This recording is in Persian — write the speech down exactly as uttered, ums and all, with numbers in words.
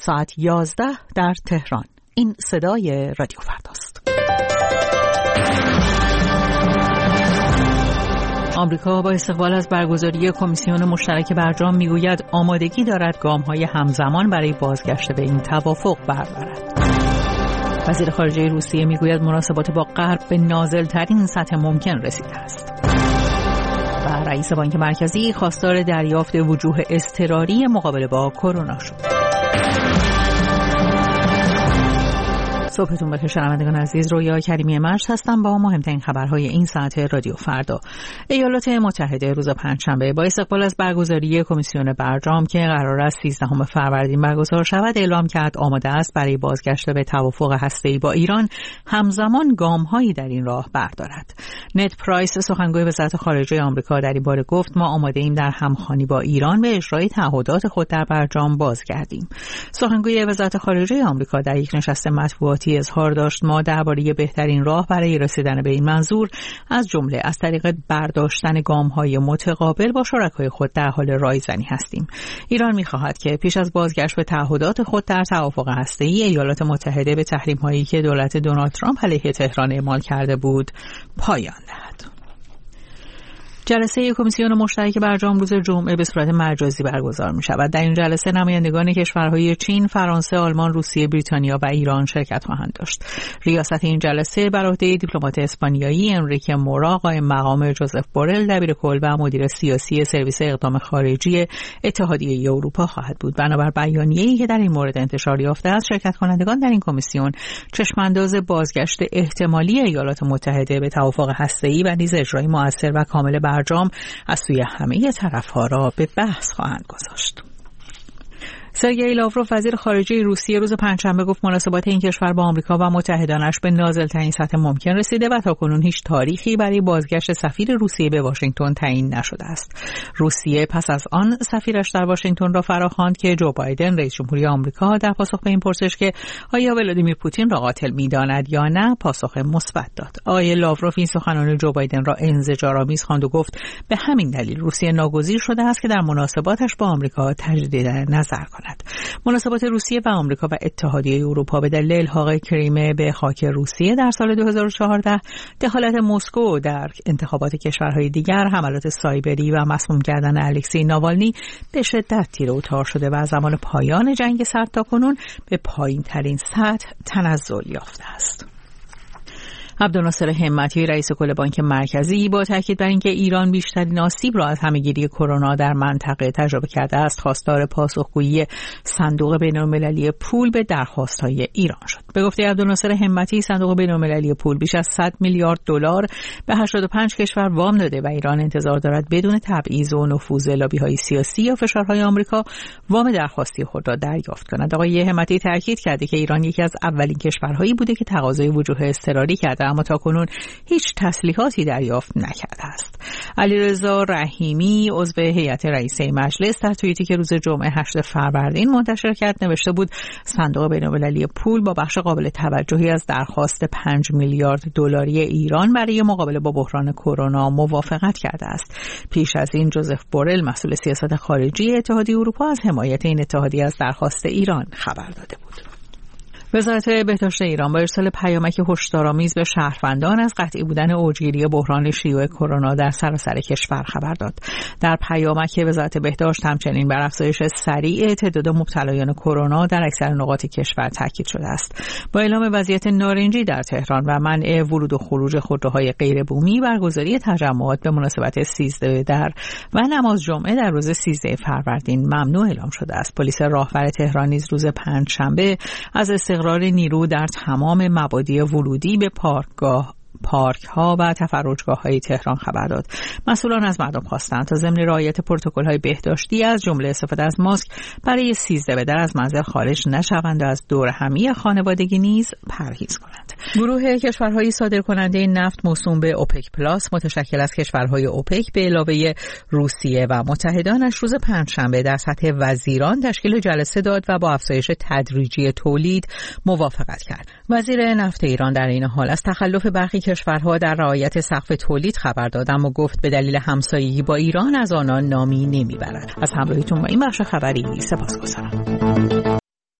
ساعت یازده در تهران. این صدای رادیو فرداست. آمریکا با استقبال از برگزاری کمیسیون مشترک برجام میگوید آمادگی دارد گام‌های همزمان برای بازگشت به این توافق بردارد. وزیر خارجه روسیه میگوید مناسبات با غرب به نازل‌ترین سطح ممکن رسیده است. و رئیس بانک مرکزی خواستار دریافت وجوه اضطراری مقابله با کرونا شد. صبحتون بخیر شنوندگان عزیز، رویا کریمی مجد هستم با مهمترین خبرهای این ساعت رادیو فردا. ایالات متحده روز پنجشنبه با استقبال از برگزاری کمیسیون برجام که قرار است سیزدهم فروردین برگزار شود اعلام کرد آماده است برای بازگشت به توافق هسته‌ای با ایران همزمان گام‌هایی در این راه بردارد. نت پرایس سخنگوی وزارت خارجه آمریکا در این باره گفت ما آماده ایم در همخوانی با ایران به اجرای تعهدات خود در برجام بازگردیم. سخنگوی وزارت خارجه آمریکا در یک نشست مطبوعاتی اظهار داشت ما درباره بهترین راه برای رسیدن به این منظور از جمله از طریق برداشتن گام‌های متقابل با شرکای خود در حال رایزنی هستیم. ایران می‌خواهد که پیش از بازگشت به تعهدات خود در توافق هسته‌ای ایالات متحده به تحریم‌هایی که دولت دونالد ترامپ علیه تهران اعمال کرده بود پایان دهد. جلسه کمیسیون مشترک برجام روز جمعه به صورت مجازی برگزار می شود. در این جلسه نمایندگان کشورهای چین، فرانسه، آلمان، روسیه، بریتانیا و ایران شرکت خواهند داشت. ریاست این جلسه بر عهده دیپلمات اسپانیایی انریکه مورا قائم مقام جوزف بورل دبیرکل و مدیر سیاسی سرویس اقدام خارجی اتحادیه اروپا خواهد بود. بنابر بیانیه‌ای که در این مورد انتشار یافته است، شرکت کنندگان در این کمیسیون چشمانداز بازگشت احتمالی ایالات متحده به توافق هسته‌ای و نیز اجرای مؤثر و کامل برجام از سوی همه طرف‌ها را به بحث خواهند گذاشت. سرگئی لاوروف وزیر خارجه روسیه روز پنجشنبه گفت مناسبات این کشور با آمریکا و متحدانش به نازل‌ترین سطح ممکن رسیده و تاکنون هیچ تاریخی برای بازگشت سفیر روسیه به واشنگتن تعیین نشده است. روسیه پس از آن سفیرش در واشنگتن را فراخواند که جو بایدن رئیس جمهوری آمریکا در پاسخ به این پرسش که آیا ولادیمیر پوتین را قاتل می‌داند یا نه پاسخ مثبت داد. آقای لاوروف این سخنان جو بایدن را انزجارآمیز خواند و گفت به همین دلیل روسیه ناگزیر شده است که در مناسباتش با آمریکا تجدید نظر کند. مناسبات روسیه و آمریکا و اتحادیه اروپا به دلیل الحاق کریمه به خاک روسیه در سال دو هزار و چهارده، دخالت مسکو در انتخابات کشورهای دیگر، حملات سایبری و مسموم کردن الکسی ناوالنی به شدت تیره و تار شده و از زمان پایان جنگ سرد تاکنون به پایین‌ترین سطح تنزل یافته است. عبدالناصر همتی رئیس کل بانک مرکزی با تاکید بر اینکه ایران بیشترین آسیب را از همه‌گیری کرونا در منطقه تجربه کرده است، خواستار پاسخگویی صندوق بین‌المللی پول به درخواست‌های ایران شد. به گفته عبدالناصر همتی، صندوق بین‌المللی پول بیش از صد میلیارد دلار به هشتاد و پنج کشور وام داده و ایران انتظار دارد بدون تبعیض و نفوذ لابی‌های سیاسی یا فشارهای آمریکا وام درخواستی خود را دریافت کند. آقای همتی تاکید کرده که ایران یکی از اولین کشورهایی بوده که تقاضای وجوه اضطراری کرده اما تاکنون هیچ تسلیحاتی دریافت نکرده است. علیرضا رحیمی عضو هیئت رئیسه مجلس در توییتی که روز جمعه هشتم فروردین منتشر کرد نوشته بود صندوق بین‌المللی پول با بخش قابل توجهی از درخواست پنج میلیارد دلاری ایران برای مقابله با بحران کرونا موافقت کرده است. پیش از این جوزف بورل مسئول سیاست خارجی اتحادیه اروپا از حمایت این اتحادیه از درخواست ایران خبر داده بود. وزارت بهداشت ایران با ارسال پیامک هشدارآمیز به شهروندان از قطعی بودن اوجگیری بحران شیوع کرونا در سراسر کشور خبر داد. در پیامک وزارت بهداشت همچنین بر افزایش سریع تعداد مبتلایان کرونا در اکثر نقاط کشور تاکید شده است. با اعلام وضعیت نارنجی در تهران و منع ورود و خروج خودروهای غیر بومی، برگزاری تجمعات به مناسبت سیزده در و نماز جمعه در روز سیزده فروردین ممنوع اعلام شده است. پلیس راهور تهران نیز روز پنجشنبه از استقرار نیرو در تمام مبادی ورودی به پارکگاه پارک ها و تفرجگاه های تهران خبر داد. مسئولان از مردم خواستند تا ضمن رعایت پروتکل های بهداشتی از جمله استفاده از ماسک برای سیزده بدر از منزل خارج نشوند و از دور همی خانوادگی نیز پرهیز کنند. گروه کشورهای صادرکننده نفت موسوم به اوپک پلاس متشکل از کشورهای اوپک به علاوه روسیه و متحدانش روز پنجشنبه در سطح وزیران تشکیل جلسه داد و با افزایش تدریجی تولید موافقت کرد. وزیر نفت ایران در این حال از تخلف برخی کشورها در رعایت سقف تولید خبر داد، اما گفت به دلیل همسایگی با ایران از آنان نامی نمیبرد. از همراهیتون با این بخش خبری سپاسگزارم.